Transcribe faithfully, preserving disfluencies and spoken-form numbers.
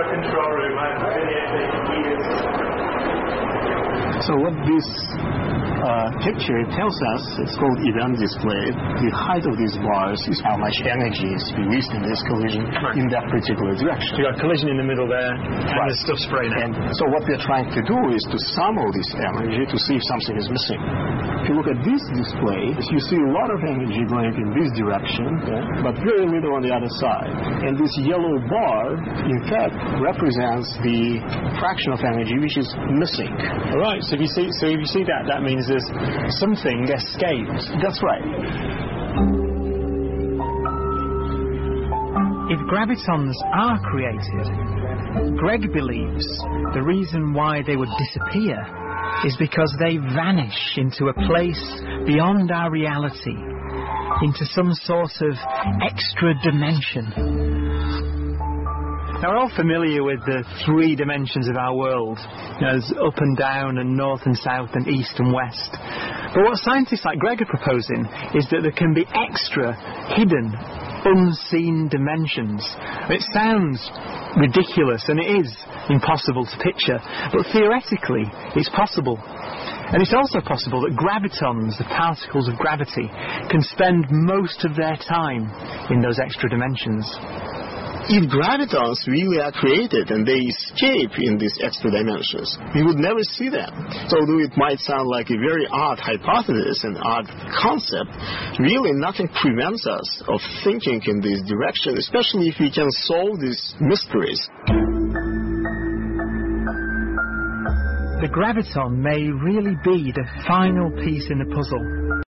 a control room. I'm videotaping meters. So what this uh, picture tells us, it's called event display. The height of these bars is how much energy is released in this collision right. in that particular direction. So you got collision in the middle there, and right. there's stuff spraying out. And so what we're trying to do is to sum all this energy to see if something is missing. If you look at this display, you see a lot of energy going in this direction, yeah, but very little on the other side. And this yellow bar, in fact, represents the fraction of energy which is missing. All right. So if you see, so if you see that, that means there's something escaped. That's right. If gravitons are created, Greg believes the reason why they would disappear is because they vanish into a place beyond our reality, into some sort of extra dimension. Now, we're all familiar with the three dimensions of our world. You know, there's up and down and north and south and east and west. But what scientists like Greg are proposing is that there can be extra, hidden, unseen dimensions. It sounds ridiculous, and it is impossible to picture, but theoretically it's possible. And it's also possible that gravitons, the particles of gravity, can spend most of their time in those extra dimensions. If gravitons really are created and they escape in these extra dimensions, we would never see them. So although it might sound like a very odd hypothesis and odd concept, really nothing prevents us of thinking in this direction, especially if we can solve these mysteries. The graviton may really be the final piece in the puzzle.